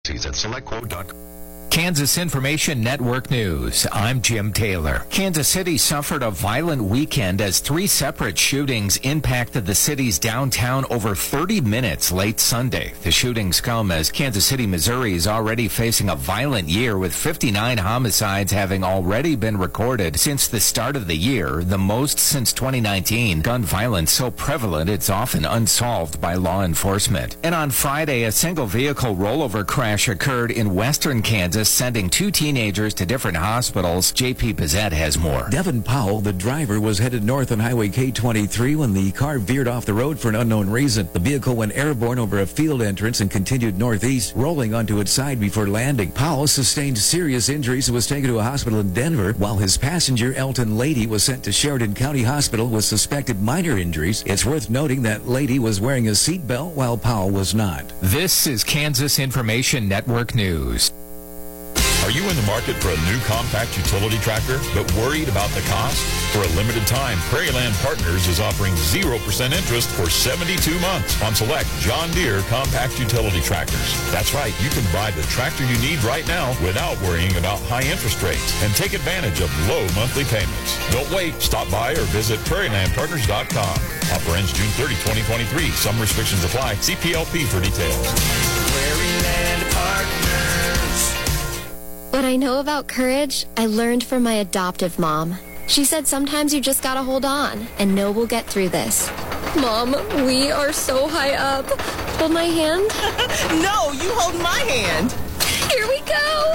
He's at selectquote.com. Kansas Information Network News. I'm Jim Taylor. Kansas City suffered a violent weekend as 3 separate shootings impacted the city's downtown over 30 minutes late Sunday. The shootings come as Kansas City, Missouri is already facing a violent year with 59 homicides having already been recorded since the start of the year, the most since 2019. Gun violence so prevalent it's often unsolved by law enforcement. And on Friday, a single vehicle rollover crash occurred in western Kansas, sending 2 teenagers to different hospitals. J.P. Pizzette has more. Devin Powell, the driver, was headed north on Highway K23 when the car veered off the road for an unknown reason. The vehicle went airborne over a field entrance and continued northeast, rolling onto its side before landing. Powell sustained serious injuries and was taken to a hospital in Denver, while his passenger, Elton Lady, was sent to Sheridan County Hospital with suspected minor injuries. It's worth noting that Lady was wearing a seatbelt while Powell was not. This is Kansas Information Network News. Are you in the market for a new compact utility tractor, but worried about the cost? For a limited time, Prairieland Partners is offering 0% interest for 72 months on select John Deere compact utility tractors. That's right, you can buy the tractor you need right now without worrying about high interest rates and take advantage of low monthly payments. Don't wait. Stop by or visit PrairielandPartners.com. Offer ends June 30, 2023. Some restrictions apply. See PLP for details. Prairieland Partners. What I know about courage, I learned from my adoptive mom. She said sometimes you just gotta hold on and know we'll get through this. Mom, we are so high up. Hold my hand. No, you hold my hand. Here we go.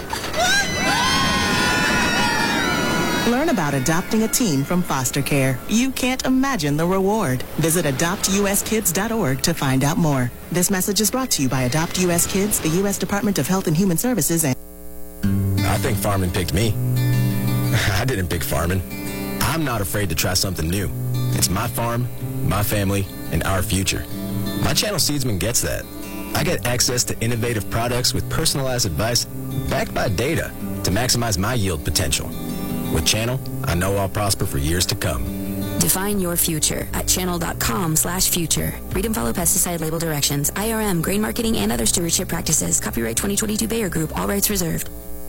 Learn about adopting a teen from foster care. You can't imagine the reward. Visit adoptuskids.org to find out more. This message is brought to you by Adopt U.S. Kids, the U.S. Department of Health and Human Services, and I think farming picked me. I didn't pick farming. I'm not afraid to try something new. It's my farm, my family, and our future. My Channel Seedsman gets that. I get access to innovative products with personalized advice backed by data to maximize my yield potential. With Channel, I know I'll prosper for years to come. Define your future at channel.com/future. Read and follow pesticide label directions, IRM, grain marketing, and other stewardship practices. Copyright 2022 Bayer Group. All rights reserved.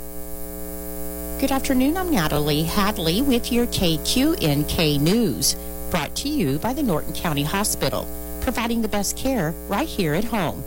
Good afternoon. I'm Natalie Hadley with your KQNK News, brought to you by the Norton County Hospital, providing the best care right here at home.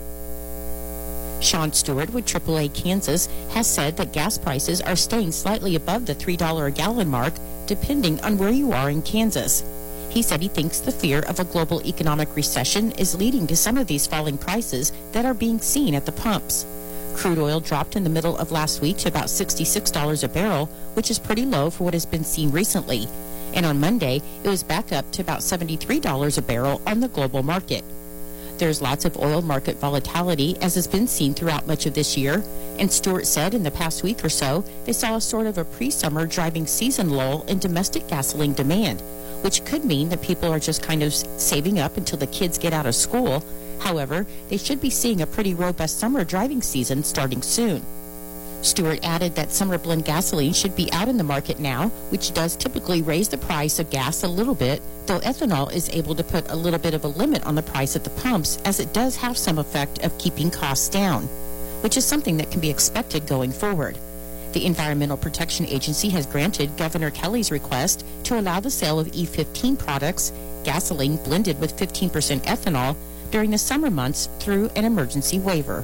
Sean Stewart with AAA Kansas has said that gas prices are staying slightly above the $3 a gallon mark, depending on where you are in Kansas. He said he thinks the fear of a global economic recession is leading to some of these falling prices that are being seen at the pumps. Crude oil dropped in the middle of last week to about $66 a barrel, which is pretty low for what has been seen recently. And on Monday, it was back up to about $73 a barrel on the global market. There's lots of oil market volatility, as has been seen throughout much of this year, and Stewart said in the past week or so, they saw a sort of a pre-summer driving season lull in domestic gasoline demand, which could mean that people are just kind of saving up until the kids get out of school. However, they should be seeing a pretty robust summer driving season starting soon. Stewart added that summer blend gasoline should be out in the market now, which does typically raise the price of gas a little bit, though ethanol is able to put a little bit of a limit on the price at the pumps, as it does have some effect of keeping costs down, which is something that can be expected going forward. The Environmental Protection Agency has granted Governor Kelly's request to allow the sale of E15 products, gasoline blended with 15% ethanol, during the summer months through an emergency waiver.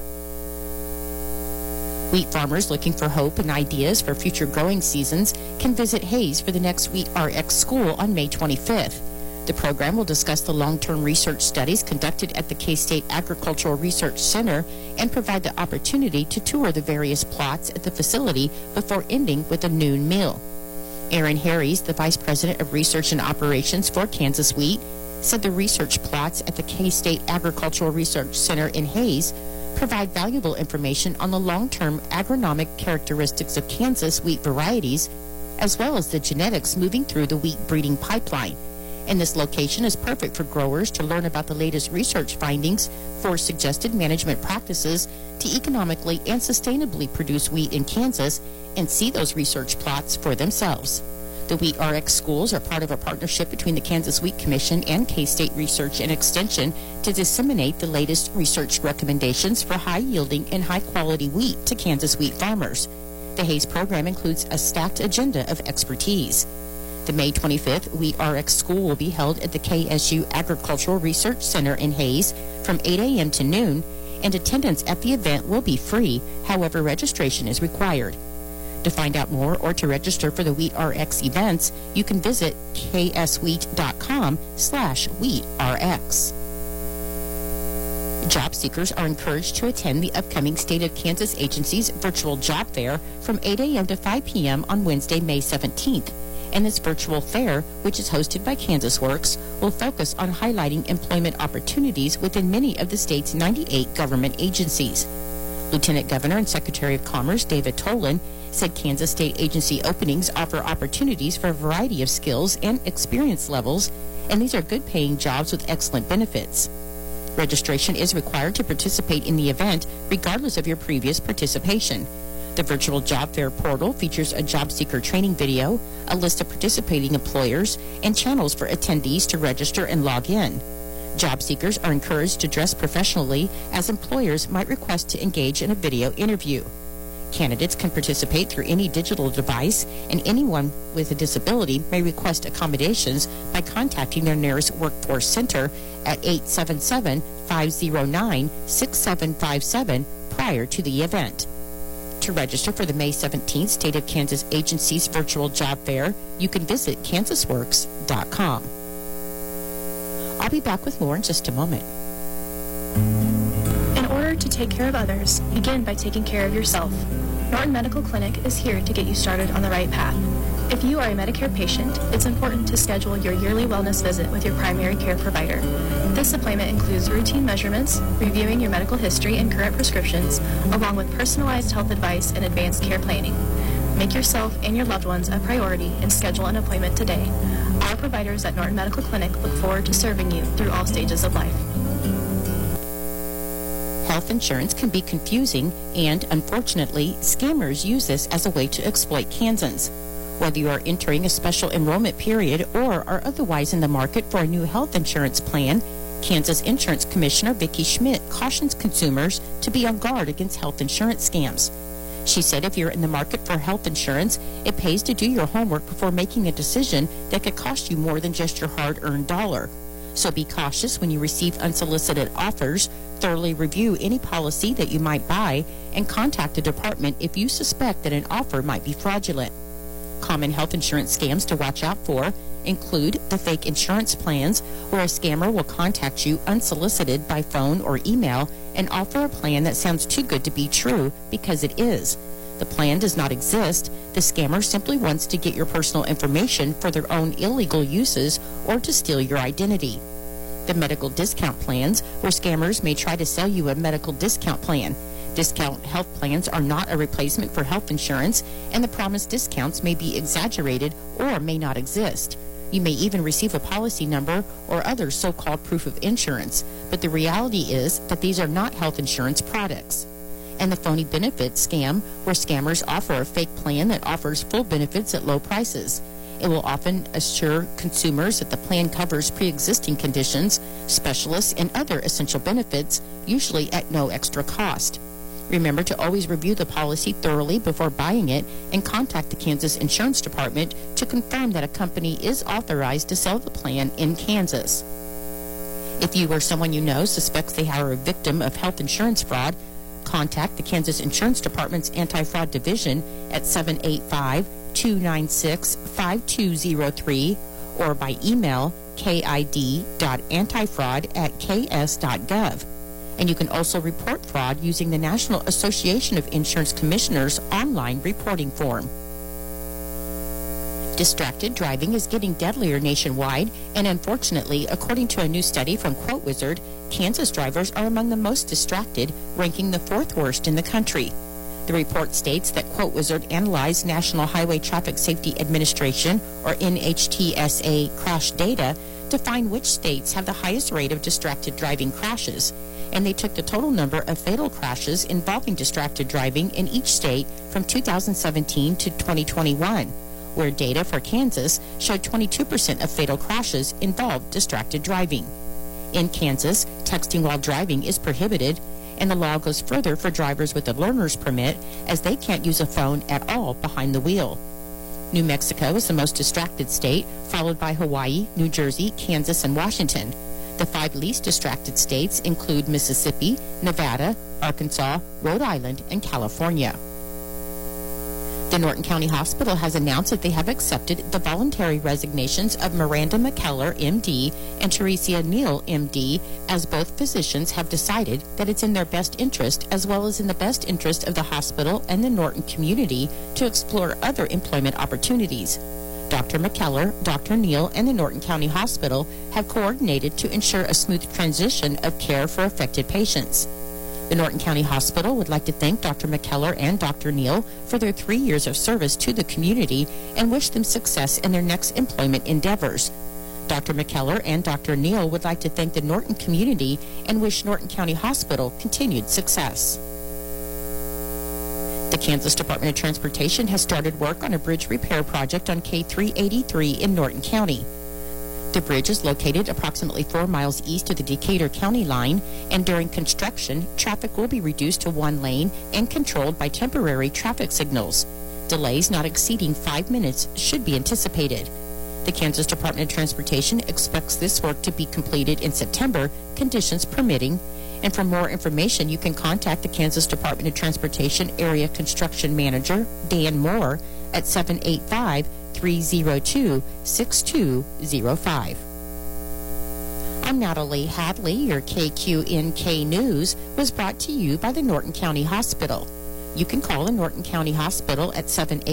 Wheat farmers looking for hope and ideas for future growing seasons can visit Hayes for the next Wheat RX School on May 25th. The program will discuss the long-term research studies conducted at the K-State Agricultural Research Center and provide the opportunity to tour the various plots at the facility before ending with a noon meal. Aaron Harries, the Vice President of Research and Operations for Kansas Wheat, said the research plots at the K-State Agricultural Research Center in Hayes provide valuable information on the long-term agronomic characteristics of Kansas wheat varieties, as well as the genetics moving through the wheat breeding pipeline. And this location is perfect for growers to learn about the latest research findings for suggested management practices to economically and sustainably produce wheat in Kansas and see those research plots for themselves. The Wheat RX schools are part of a partnership between the Kansas Wheat Commission and K-State Research and Extension to disseminate the latest research recommendations for high-yielding and high-quality wheat to Kansas wheat farmers. The Hayes program includes a stacked agenda of expertise. The May 25th Wheat RX school will be held at the KSU Agricultural Research Center in Hayes from 8 a.m. to noon, and attendance at the event will be free. However, registration is required. To find out more or to register for the Wheat RX events, you can visit kswheat.com/wheatrx. Job seekers are encouraged to attend the upcoming State of Kansas Agency's virtual job fair from 8 a.m. to 5 p.m. on Wednesday, May 17th. And this virtual fair, which is hosted by Kansas Works, will focus on highlighting employment opportunities within many of the state's 98 government agencies. Lieutenant Governor and Secretary of Commerce David Tolan said Kansas state agency openings offer opportunities for a variety of skills and experience levels, and these are good-paying jobs with excellent benefits. Registration is required to participate in the event, regardless of your previous participation. The virtual job fair portal features a job seeker training video, a list of participating employers, and channels for attendees to register and log in. Job seekers are encouraged to dress professionally, as employers might request to engage in a video interview. Candidates can participate through any digital device, and anyone with a disability may request accommodations by contacting their nearest workforce center at 877-509-6757 prior to the event. To register for the May 17th State of Kansas Agency's virtual job fair, you can visit kansasworks.com. I'll be back with more in just a moment. In order to take care of others, begin by taking care of yourself. Norton Medical Clinic is here to get you started on the right path. If you are a Medicare patient, it's important to schedule your yearly wellness visit with your primary care provider. This appointment includes routine measurements, reviewing your medical history and current prescriptions, along with personalized health advice and advanced care planning. Make yourself and your loved ones a priority and schedule an appointment today. Our providers at Norton Medical Clinic look forward to serving you through all stages of life. Health insurance can be confusing, and unfortunately, scammers use this as a way to exploit Kansans. Whether you are entering a special enrollment period or are otherwise in the market for a new health insurance plan, Kansas Insurance Commissioner Vicki Schmidt cautions consumers to be on guard against health insurance scams. She said if you're in the market for health insurance, it pays to do your homework before making a decision that could cost you more than just your hard-earned dollar. So be cautious when you receive unsolicited offers, thoroughly review any policy that you might buy, and contact the department if you suspect that an offer might be fraudulent. Common health insurance scams to watch out for include the fake insurance plans, where a scammer will contact you unsolicited by phone or email and offer a plan that sounds too good to be true because it is. The plan does not exist. The scammer simply wants to get your personal information for their own illegal uses or to steal your identity. The medical discount plans, where scammers may try to sell you a medical discount plan. Discount health plans are not a replacement for health insurance, and the promised discounts may be exaggerated or may not exist. You may even receive a policy number or other so-called proof of insurance, but the reality is that these are not health insurance products. And the phony benefits scam, where scammers offer a fake plan that offers full benefits at low prices. It will often assure consumers that the plan covers pre-existing conditions, specialists, and other essential benefits, usually at no extra cost. Remember to always review the policy thoroughly before buying it and contact the Kansas Insurance Department to confirm that a company is authorized to sell the plan in Kansas. If you or someone you know suspects they are a victim of health insurance fraud, contact the Kansas Insurance Department's Anti-Fraud Division at 785-296-5203 or by email kid.antifraud@ks.gov. And you can also report fraud using the National Association of Insurance Commissioners online reporting form. Distracted driving is getting deadlier nationwide, and unfortunately, according to a new study from QuoteWizard, Kansas drivers are among the most distracted, ranking the 4th worst in the country. The report states that QuoteWizard analyzed National Highway Traffic Safety Administration, or NHTSA, crash data to find which states have the highest rate of distracted driving crashes, and they took the total number of fatal crashes involving distracted driving in each state from 2017 to 2021. where data for Kansas showed 22% of fatal crashes involved distracted driving. In Kansas, texting while driving is prohibited, and the law goes further for drivers with a learner's permit, as they can't use a phone at all behind the wheel. New Mexico is the most distracted state, followed by Hawaii, New Jersey, Kansas, and Washington. The 5 least distracted states include Mississippi, Nevada, Arkansas, Rhode Island, and California. The Norton County Hospital has announced that they have accepted the voluntary resignations of Miranda McKellar, MD, and Teresia Neal, MD, as both physicians have decided that it's in their best interest, as well as in the best interest of the hospital and the Norton community, to explore other employment opportunities. Dr. McKellar, Dr. Neal, and the Norton County Hospital have coordinated to ensure a smooth transition of care for affected patients. The Norton County Hospital would like to thank Dr. McKellar and Dr. Neal for their 3 years of service to the community and wish them success in their next employment endeavors. Dr. McKellar and Dr. Neal would like to thank the Norton community and wish Norton County Hospital continued success. The Kansas Department of Transportation has started work on a bridge repair project on K383 in Norton County. The bridge is located approximately 4 miles east of the Decatur County line, and during construction, traffic will be reduced to 1 lane and controlled by temporary traffic signals. Delays not exceeding 5 minutes should be anticipated. The Kansas Department of Transportation expects this work to be completed in September, conditions permitting. And for more information, you can contact the Kansas Department of Transportation Area Construction Manager, Dan Moore, at 785-302-6205. I'm Natalie Hadley. Your KQNK News was brought to you by the Norton County Hospital. You can call the Norton County Hospital at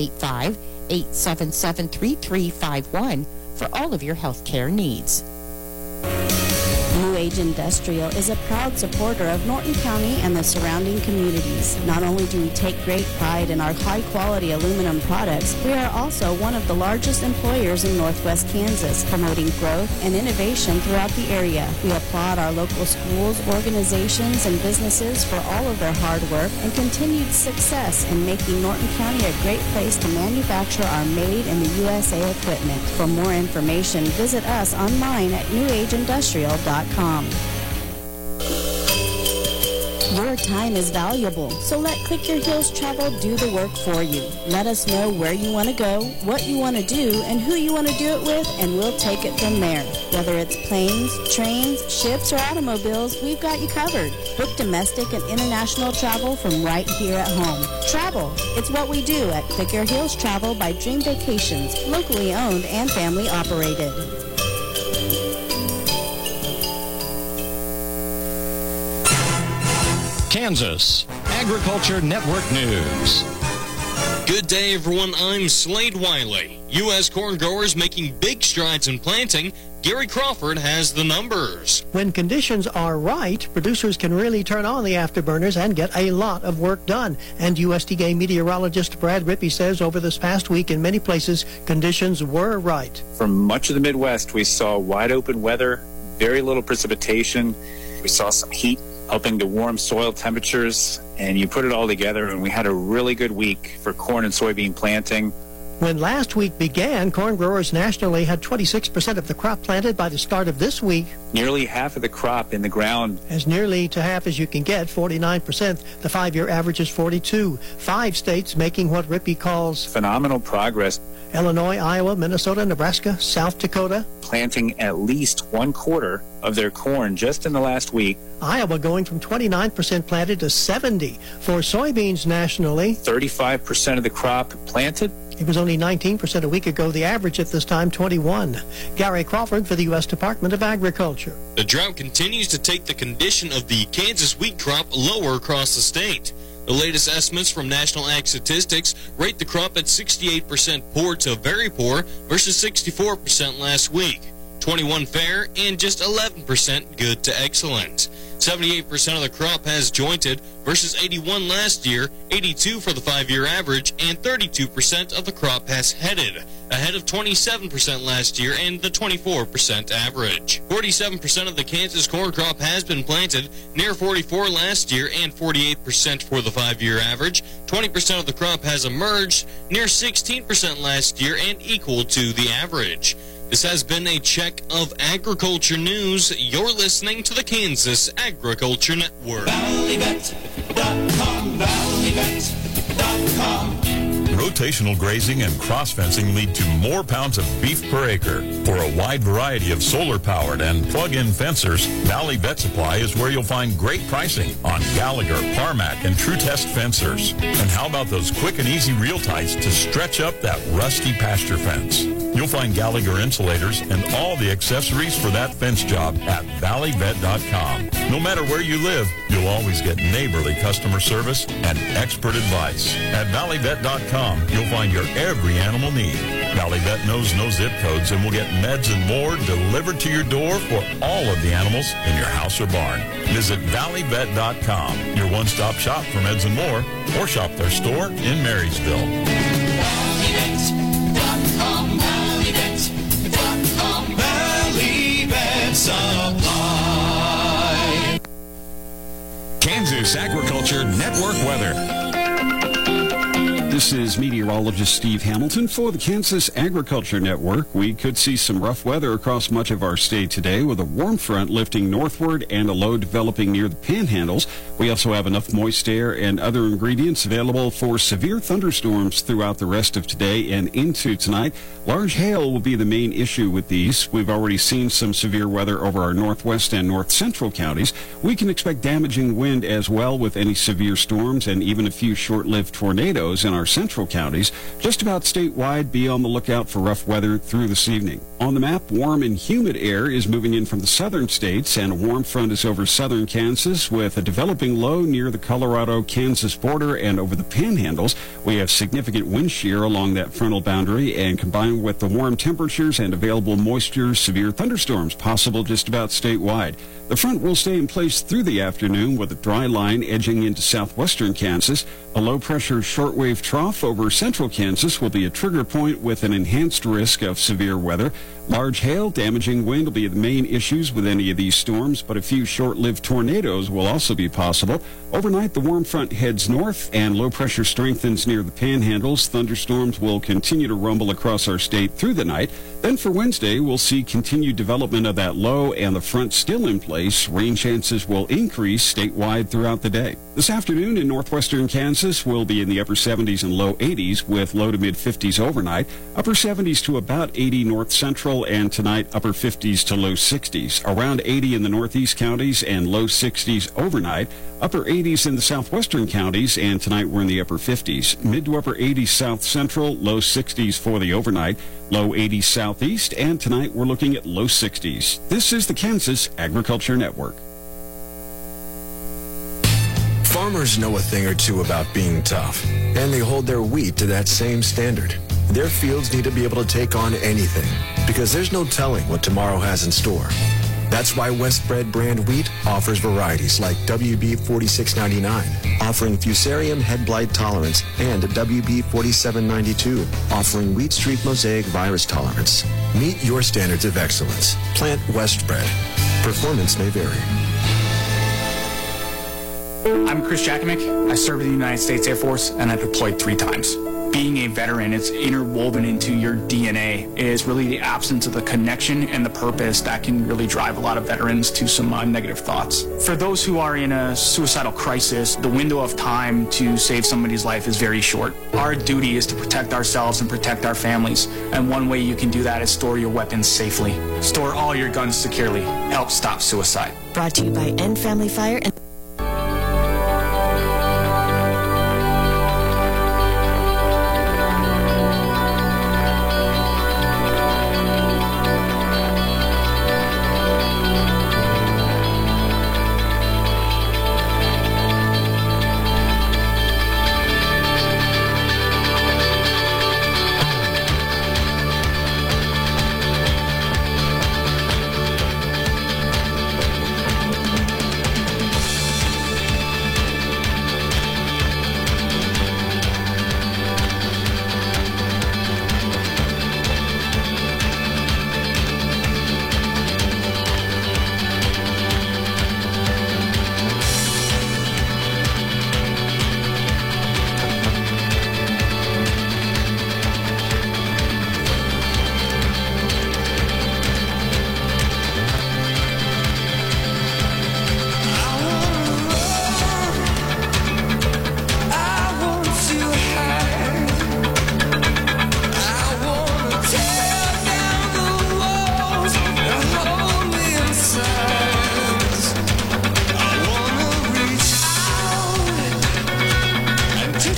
785-877-3351 for all of your health care needs. New Age Industrial is a proud supporter of Norton County and the surrounding communities. Not only do we take great pride in our high-quality aluminum products, we are also one of the largest employers in Northwest Kansas, promoting growth and innovation throughout the area. We applaud our local schools, organizations, and businesses for all of their hard work and continued success in making Norton County a great place to manufacture our made-in-the-USA equipment. For more information, visit us online at newageindustrial.com. Your time is valuable, so let Click Your Heels Travel do the work for you. Let us know where you want to go, what you want to do, and who you want to do it with, and we'll take it from there. Whether it's planes, trains, ships, or automobiles, we've got you covered. Book domestic and international travel from right here at home. Travel, it's what we do at Click Your Heels Travel by Dream Vacations, locally owned and family operated. Kansas Agriculture Network News. Good day, everyone. I'm Slade Wiley. U.S. corn growers making big strides in planting. Gary Crawford has the numbers. When conditions are right, producers can really turn on the afterburners and get a lot of work done. And USDA meteorologist Brad Rippey says over this past week in many places, conditions were right. From much of the Midwest, we saw wide open weather, very little precipitation. We saw some heat helping to warm soil temperatures, and you put it all together, and we had a really good week for corn and soybean planting. When last week began, corn growers nationally had 26% of the crop planted by the start of this week. Nearly half of the crop in the ground. As nearly to half as you can get, 49%. The 5-year average is 42. 5 states making what Rippey calls phenomenal progress. Illinois, Iowa, Minnesota, Nebraska, South Dakota. Planting at least 1/4 of their corn just in the last week. Iowa going from 29% planted to 70%. For soybeans nationally, 35% of the crop planted. It was only 19% a week ago. The average at this time, 21%. Gary Crawford for the U.S. Department of Agriculture. The drought continues to take the condition of the Kansas wheat crop lower across the state. The latest estimates from National Ag Statistics rate the crop at 68% poor to very poor versus 64% last week, 21% fair, and just 11% good to excellent. 78% of the crop has jointed versus 81 last year, 82 for the 5-year average, and 32% of the crop has headed, ahead of 27% last year and the 24% average. 47% of the Kansas corn crop has been planted, near 44 last year and 48% for the 5-year average. 20% of the crop has emerged, near 16% last year and equal to the average. This has been a check of agriculture news. You're listening to the Kansas Agriculture Network. ValleyVet.com, ValleyVet.com. Rotational grazing and cross-fencing lead to more pounds of beef per acre. For a wide variety of solar-powered and plug-in fencers, Valley Vet Supply is where you'll find great pricing on Gallagher, Parmac, and True Test fencers. And how about those quick and easy reel ties to stretch up that rusty pasture fence? You'll find Gallagher insulators and all the accessories for that fence job at ValleyVet.com. No matter where you live, you'll always get neighborly customer service and expert advice. At ValleyVet.com, you'll find your every animal need. Valley Vet knows no zip codes and will get meds and more delivered to your door for all of the animals in your house or barn. Visit ValleyVet.com, your one-stop shop for meds and more, or shop their store in Marysville. ValleyVet.com, ValleyVet.com, Valley Vet Supply. Kansas Agriculture Network weather. This is meteorologist Steve Hamilton for the Kansas Agriculture Network. We could see some rough weather across much of our state today with a warm front lifting northward and a low developing near the panhandles. We also have enough moist air and other ingredients available for severe thunderstorms throughout the rest of today and into tonight. Large hail will be the main issue with these. We've already seen some severe weather over our northwest and north central counties. We can expect damaging wind as well with any severe storms and even a few short-lived tornadoes in our central counties. Just about statewide, be on the lookout for rough weather through this evening. On the map, warm and humid air is moving in from the southern states, and a warm front is over southern Kansas with a developing low near the Colorado-Kansas border and over the panhandles. We have significant wind shear along that frontal boundary, and combined with the warm temperatures and available moisture, severe thunderstorms possible just about statewide. The front will stay in place through the afternoon with a dry line edging into southwestern Kansas. A low-pressure shortwave trough over central Kansas will be a trigger point with an enhanced risk of severe weather. Large hail, damaging wind will be the main issues with any of these storms, but a few short-lived tornadoes will also be possible. Overnight, the warm front heads north and low pressure strengthens near the panhandles. Thunderstorms will continue to rumble across our state through the night. Then for Wednesday, we'll see continued development of that low and the front still in place. Rain chances will increase statewide throughout the day. This afternoon in northwestern Kansas, we'll be in the upper 70s and low 80s with low to mid 50s overnight. Upper 70s to about 80 north central, and tonight upper 50s to low 60s. Around 80 in the northeast counties and low 60s overnight. Upper 80s in the southwestern counties, and tonight we're in the upper 50s. Mid to upper 80s south central, low 60s for the overnight. Low 80s southeast, and tonight we're looking at low 60s. This is the Kansas Agriculture Network. Farmers know a thing or two about being tough, and they hold their wheat to that same standard. Their fields need to be able to take on anything, because there's no telling what tomorrow has in store. That's why Westbred brand wheat offers varieties like WB 4699, offering Fusarium head blight tolerance, and WB 4792, offering Wheat Streak Mosaic virus tolerance. Meet your standards of excellence. Plant Westbred. Performance may vary. I'm Chris Jakimick. I served in the United States Air Force, and I deployed 3 times. Being a veteran, it's interwoven into your DNA. It is really the absence of the connection and the purpose that can really drive a lot of veterans to some negative thoughts. For those who are in a suicidal crisis, the window of time to save somebody's life is very short. Our duty is to protect ourselves and protect our families, and one way you can do that is store your weapons safely. Store all your guns securely. Help stop suicide. Brought to you by End Family Fire and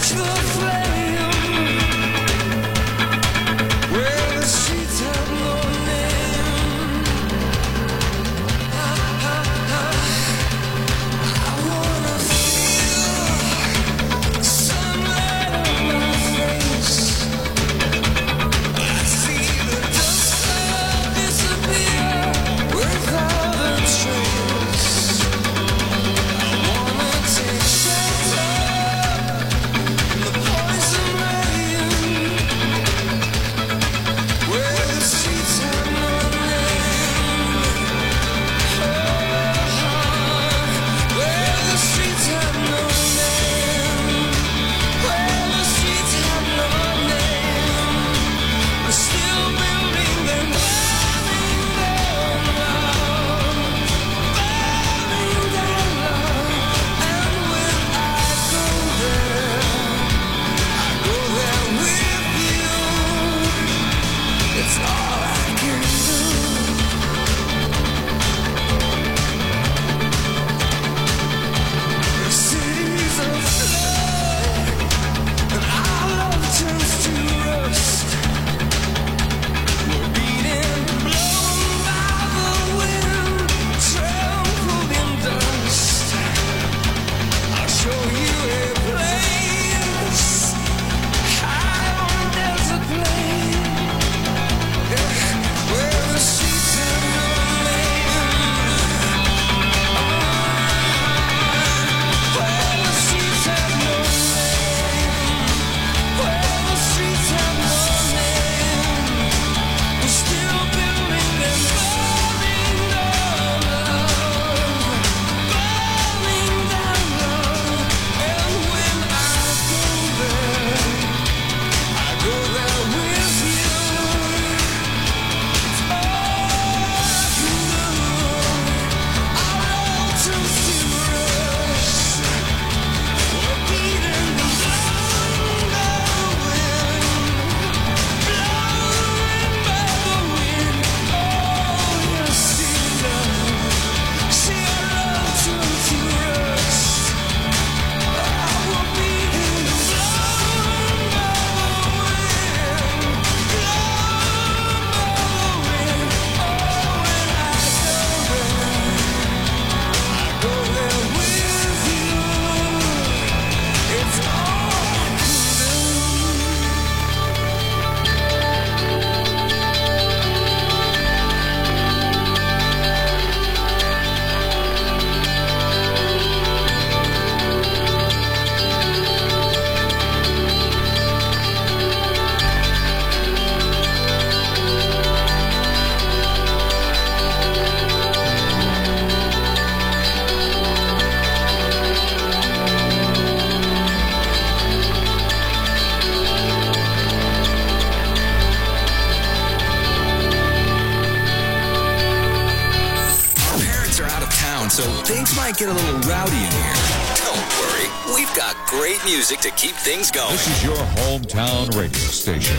so things might get a little rowdy in here. Don't worry, we've got great music to keep things going. This is your hometown radio station,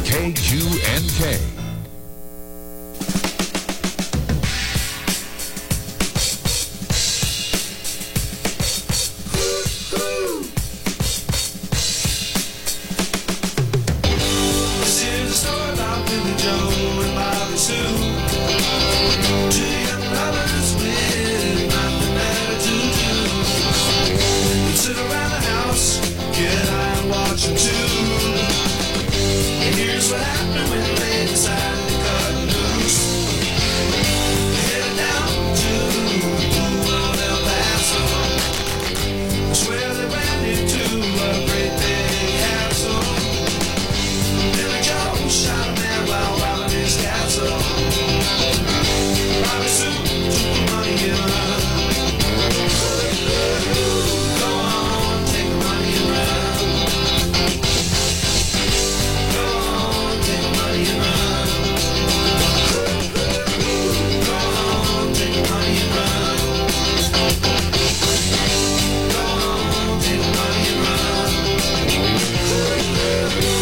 KQNK. What happened?